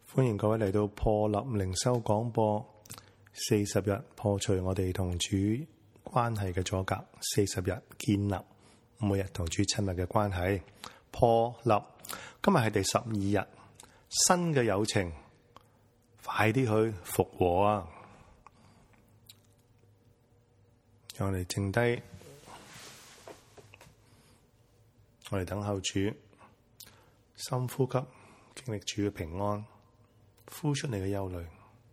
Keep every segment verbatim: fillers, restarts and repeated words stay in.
歡迎各位嚟到破立靈修廣播，四十日破除我哋同主關係嘅阻隔，四十日建立每日同主親密嘅關係。破立，今日係第十二日，新嘅友情，快啲去復和啊！讓我哋靜低，我哋等候主，深呼吸，經歷主嘅平安。呼出你嘅憂慮，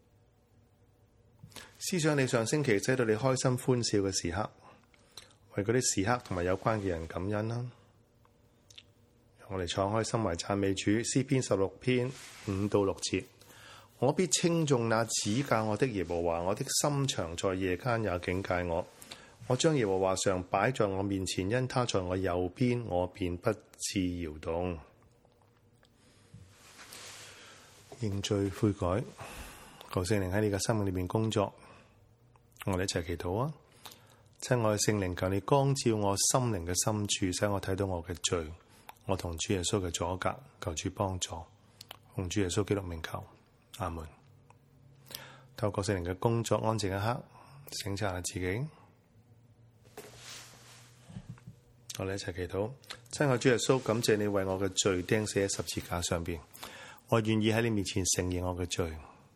思想你上星期使到你開心歡笑嘅時刻，為嗰啲時刻同埋有關嘅人感恩啦。我哋敞開心懷讚美主，詩篇十六篇五到六節，我必稱頌那指教我的耶和華，我的心腸在夜間也警戒我。我將耶和華常擺在我面前，因他在我右邊，我便不致搖動。認罪悔改，求聖靈喺你嘅生命裏面工作。我哋一齊祈禱啊！親愛嘅聖靈，求你光照我心靈嘅深處，使我睇到我嘅罪，我同主耶穌嘅阻隔，求主幫助。奉主耶穌基督名求，阿門。透過聖靈嘅工作，安靜一刻，省察下自己。我哋一齊祈禱，親愛主耶穌，感謝你為我嘅罪釘死喺十字架上邊。我願意喺你面前承認我嘅罪，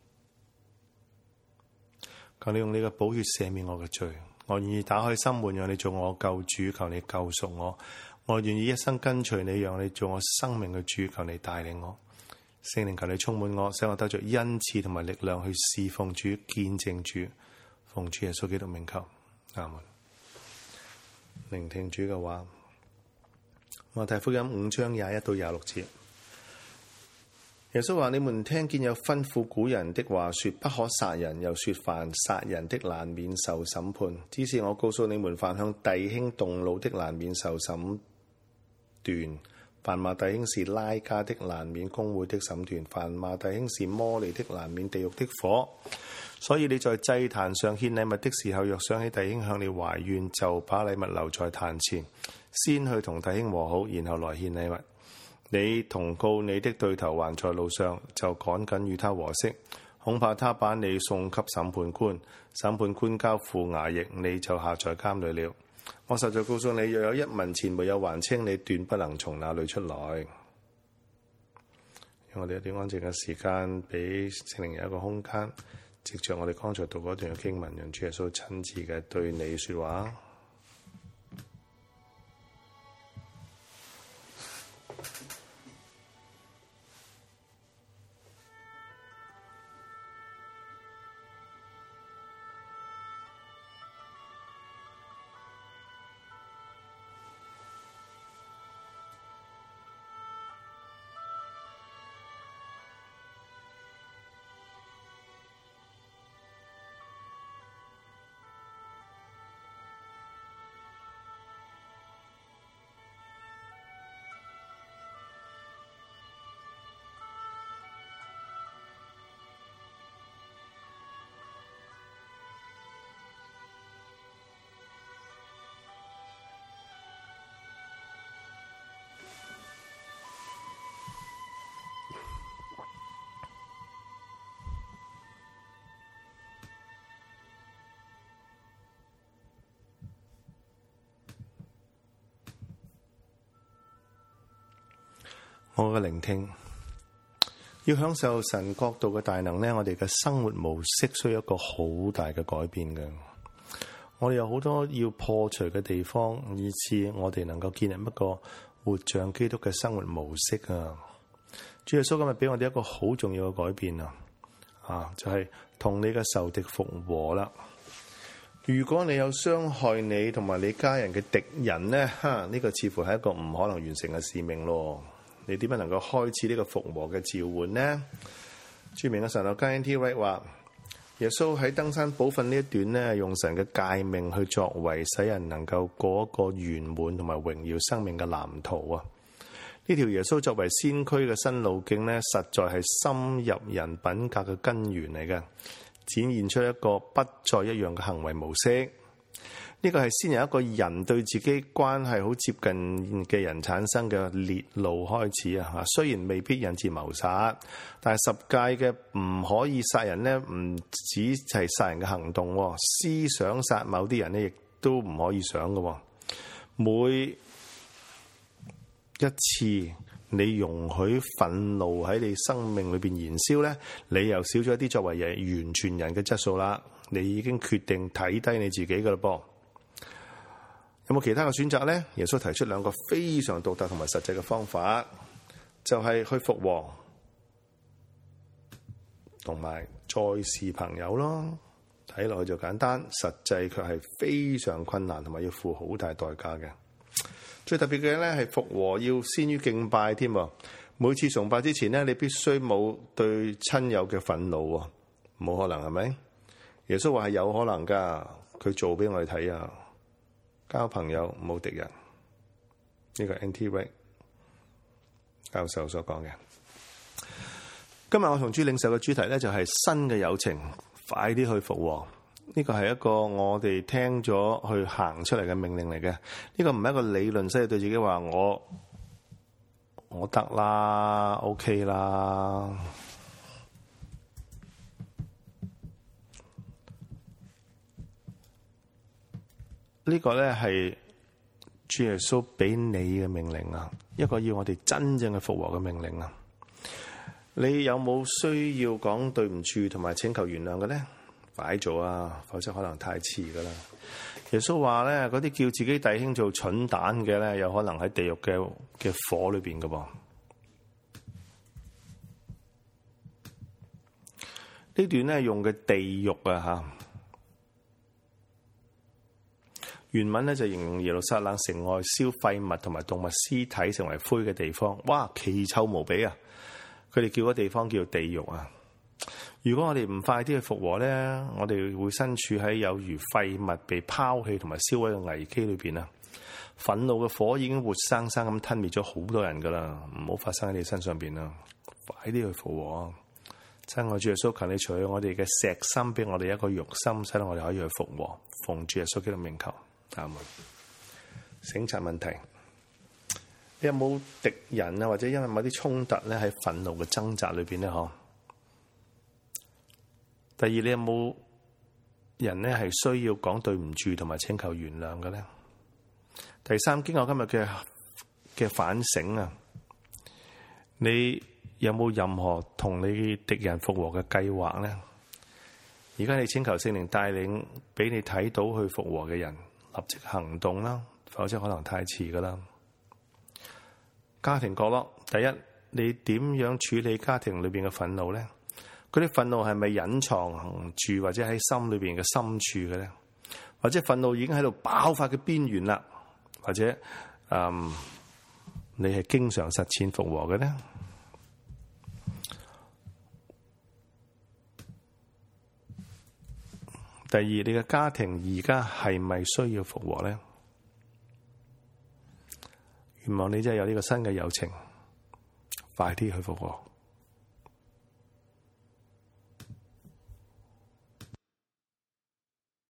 求你用你嘅寶血赦免我嘅罪。我願意打開心門，讓你做我救主，求你救贖我。我願意一生跟隨你，讓你做我生命嘅主，求你帶領我。聖靈，求你充滿我，使我得着恩賜同埋力量去侍奉主、見證主。奉主耶穌基督名求，阿門。聆聽主嘅話，馬太福音五章廿一到廿六節。耶穌話：你們聽見有吩咐古人的話，說不可殺人，又說凡殺人的難免受審判。只是我告訴你們，凡向弟兄動怒的難免受審斷；凡罵弟兄是拉加的難免公會的審斷；凡罵弟兄是魔利的難免地獄的火。所以你在祭壇上獻禮物的時候，若想起弟兄向你懷怨，就把禮物留在壇前，先去同弟兄和好，然後來獻禮物。你同告你的對頭還在路上，就趕緊與他和息，恐怕他把你送給審判官，審判官交付衙役，你就下在監裏了。我實在告訴你，若有一文錢沒有還清，你斷不能從那裏出來。讓我哋一啲安靜嘅時間，俾聖靈有一個空間，藉着我哋剛才讀嗰段嘅經文，讓主耶穌親自嘅對你說話。我嘅聆聽，要享受神國度嘅大能呢，我哋嘅生活模式需要一個好大嘅改變嘅。我哋有好多要破除嘅地方，以致我哋能夠建立一個活像基督嘅生活模式啊！主耶穌今日俾我哋一個好重要嘅改變啊！啊，就係同你嘅仇敵復和啦。如果你有傷害你同埋你家人嘅敵人呢，哈，呢個似乎係一個唔可能完成嘅使命咯。你點樣能夠開始呢個復和嘅召喚呢？著名嘅神學家 N T Wright 話，耶穌喺登山寶訓呢一段呢，用神嘅誡命去作為使人能夠過一個圓滿同埋榮耀生命嘅藍圖啊！呢條耶穌作為先驅嘅新路徑呢，實在係深入人品格嘅根源嚟嘅，展現出一個不再一樣嘅行為模式。 呢個係先由一個人對自己關係好接近嘅人產生嘅烈怒開始啊！嚇，雖然未必引致謀殺，但係十戒嘅唔可以殺人咧，唔只係殺人嘅行動，思想殺某啲人咧，亦都唔可以想嘅。每一次你容許憤怒喺你生命裏邊燃燒咧，你又少咗一啲作為人完全人嘅質素啦。你已經決定睇低你自己嘅嘞噃。有冇其他嘅選擇咧？耶穌提出兩個非常獨特同埋實際嘅方法，就係去復和，同埋再是朋友咯。睇落去就簡單，實際卻係非常困難，同埋要付好大代價嘅。最特別嘅咧係復和要先於敬拜添。每次崇拜之前咧，你必須冇對親友嘅憤怒喎，冇可能係咪？耶穌話係有可能㗎，佢做俾我哋睇啊！交朋友冇敵人，呢個 N T Wright 教授所講嘅。今日我同主領受嘅主題咧就係新嘅友情，快啲去復和。呢個係一個我哋聽咗去行出嚟嘅命令嚟嘅。呢個唔係一個理論，所以對自己話我我得啦 ，OK 啦。呢個咧係主耶穌俾你嘅命令啊，一個要我哋真正嘅復和嘅命令啊。你有冇需要講對唔住同埋請求原諒嘅咧？快做啊，否則可能太遲噶啦。耶穌話咧，嗰啲叫自己弟兄做蠢蛋嘅咧，有可能喺地獄嘅嘅火裏邊噶噃。呢段咧用嘅地獄啊吓。原文咧就形容耶路撒冷城外燒廢物同埋動物屍體成為灰嘅地方，哇，奇臭無比啊！佢哋叫嗰地方叫地獄啊！如果我哋唔快啲去復和咧，我哋會身處喺有如廢物被拋棄同埋燒毀嘅危機裏邊啊！憤怒嘅火已經活生生咁吞滅咗好多人噶啦，唔好發生喺你身上邊啦！快啲去復和啊！親愛主耶穌，求你除去我哋嘅石心，俾我哋一個肉心，使到我哋可以去復和。奉主耶穌基督名求。阿門。省察問題，你有冇敵人啊？或者因為某啲衝突咧，喺憤怒嘅掙扎裏邊咧？嗬。第二，你有冇人咧係需要講對唔住同埋請求原諒嘅咧？第三，經過今日嘅嘅反省啊，你有冇任何同你敵人復和嘅計劃咧？而家你請求聖靈帶領，俾你睇到去復和嘅人。立即行動啦，否則可能太遲噶啦。家庭角落，第一，你點樣處理家庭裏邊嘅憤怒咧？嗰啲憤怒係咪隱藏住或者喺心裏邊嘅深處嘅咧？或者憤怒已經喺度爆發嘅邊緣啦？或者，嗯，你係經常實踐復和嘅咧？第二，你嘅家庭而家係咪需要復和咧？願望你真係有呢個新嘅友情，快啲去復和。